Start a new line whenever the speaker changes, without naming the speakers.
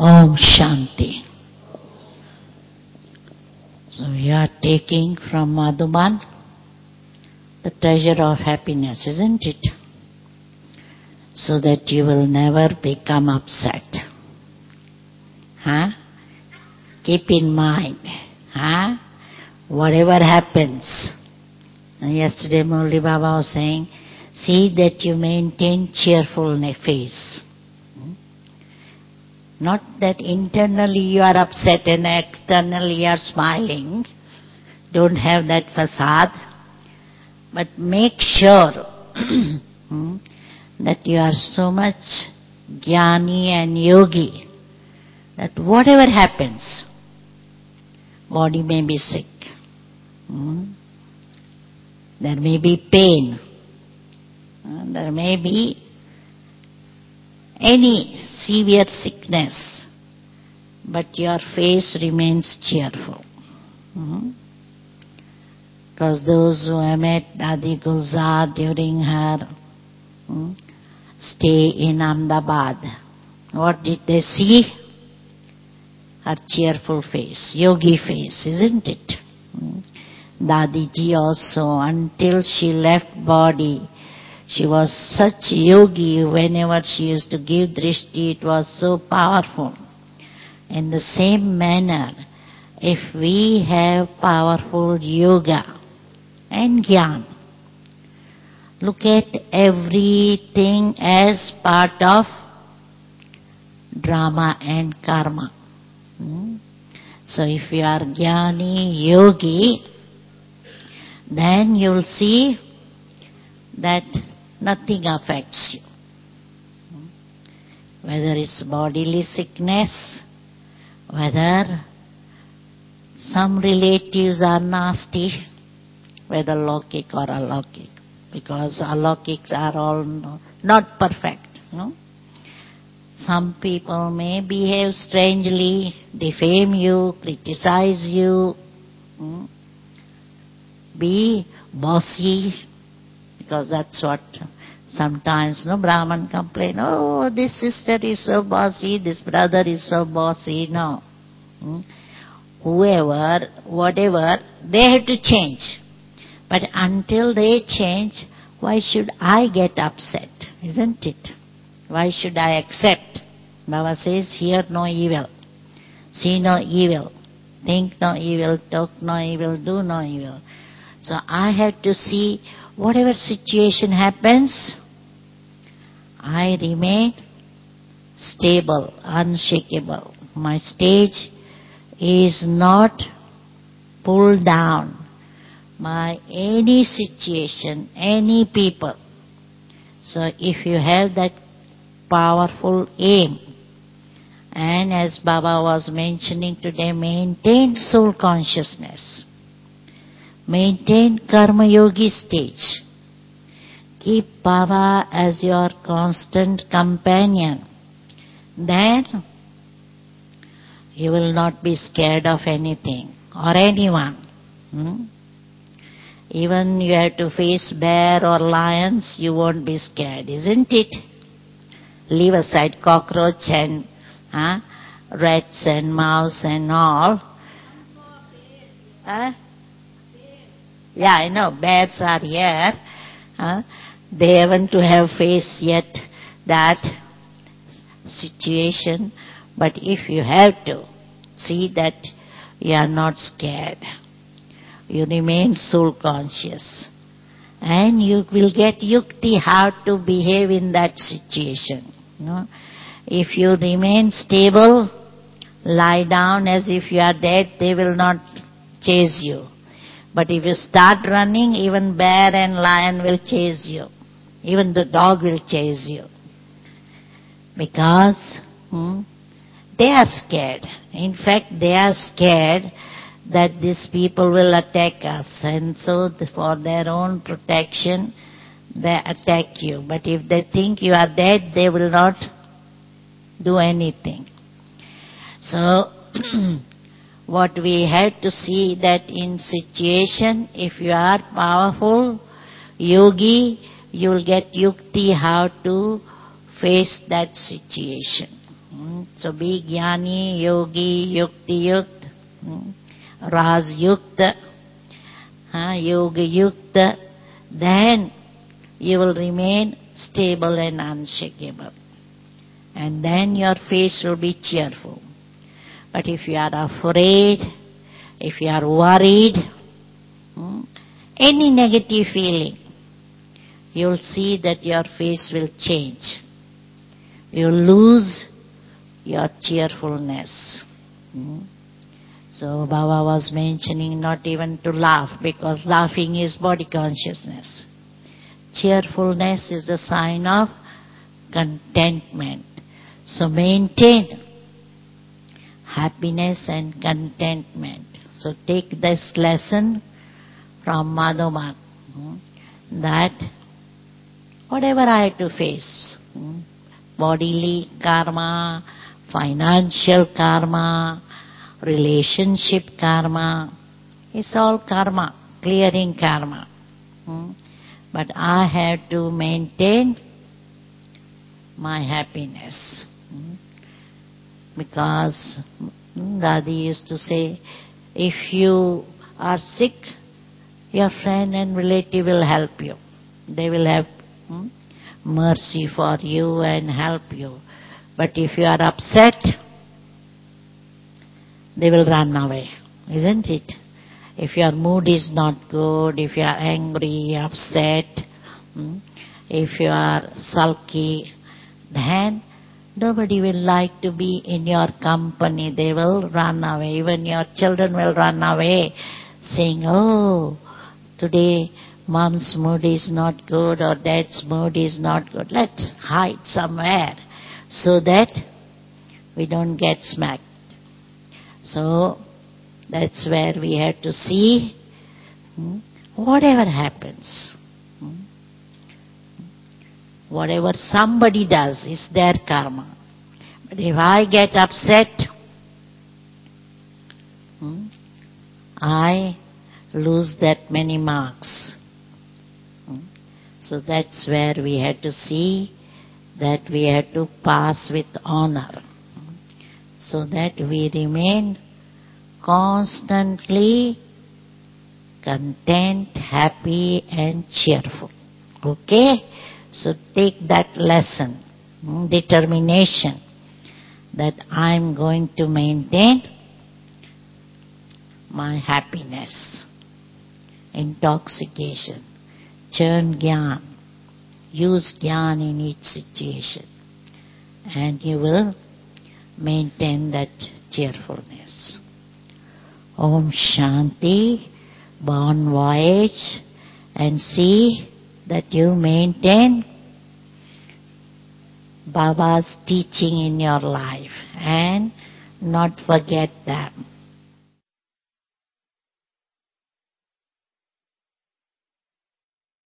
Om Shanti. So we are taking from Madhuban the treasure of happiness, isn't it? So that you will never become upset. Keep in mind, whatever happens. And yesterday Murli Baba was saying, see that you maintain cheerful face. Not that internally you are upset and externally you are smiling. Don't have that facade. But make sure that you are so much jnani and yogi that whatever happens, body may be sick. There may be pain. There may be any severe sickness, but your face remains cheerful. Because those who have met Dadi Gulzar during her stay in Ahmedabad, what did they see? Her cheerful face, yogi face, isn't it? Dadi ji also, until she left body, she was such yogi. Whenever she used to give drishti, it was so powerful. In the same manner, if we have powerful yoga and jnana, look at everything as part of drama and karma. So if you are jnani, yogi, then you will see that nothing affects you. Whether it's bodily sickness, whether some relatives are nasty, whether Lokik or Alokik, because Alokiks are all not perfect. Some people may behave strangely, defame you, criticize you, be bossy, because that's what sometimes Brahman complain, oh, this sister is so bossy, this brother is so bossy. No. Whoever, whatever, they have to change. But until they change, why should I get upset? Isn't it? Why should I accept? Baba says, hear no evil, see no evil, think no evil, talk no evil, do no evil. So I have to see whatever situation happens, I remain stable, unshakable. My stage is not pulled down by any situation, any people. So if you have that powerful aim, and as Baba was mentioning today, maintain soul consciousness, maintain karma yogi stage, keep Baba as your constant companion, then you will not be scared of anything or anyone. Even you have to face bear or lions, you won't be scared, isn't it? Leave aside cockroach and rats and mouse and all. Yeah, I know, bears are here. They haven't to have faced yet that situation. But if you have to, see that you are not scared. You remain soul conscious. And you will get yukti how to behave in that situation. If you remain stable, lie down as if you are dead, they will not chase you. But if you start running, even bear and lion will chase you. Even the dog will chase you. Because they are scared. In fact, they are scared that these people will attack us. And so for their own protection, they attack you. But if they think you are dead, they will not do anything. So, what we have to see that in situation, if you are powerful, yogi, you will get yukti how to face that situation. So be Jnani, Yogi, Yukti Yukt, Raj Yukta, Yoga Yukta, then you will remain stable and unshakable. And then your face will be cheerful. But if you are afraid, if you are worried, any negative feeling, you will see that your face will change. You will lose your cheerfulness. So Baba was mentioning not even to laugh, because laughing is body consciousness. Cheerfulness is the sign of contentment. So maintain happiness and contentment. So take this lesson from Madhuman, that whatever I have to face, bodily karma, financial karma, relationship karma, it's all karma, clearing karma. But I have to maintain my happiness. Because Dadi used to say, if you are sick, your friend and relative will help you. They will have mercy for you and help you. But if you are upset, they will run away, isn't it? If your mood is not good, if you are angry, upset, if you are sulky, then nobody will like to be in your company. They will run away. Even your children will run away, saying, oh, today mom's mood is not good or dad's mood is not good. Let's hide somewhere so that we don't get smacked. So that's where we have to see whatever happens. Whatever somebody does is their karma. But if I get upset, I lose that many marks. So that's where we have to see that we have to pass with honor, so that we remain constantly content, happy and cheerful. Okay? So take that lesson, determination, that I'm going to maintain my happiness. Intoxication. Churn Gyan. Use Gyan in each situation. And you will maintain that cheerfulness. Om Shanti. Bon voyage. And see that you maintain Baba's teaching in your life and not forget them.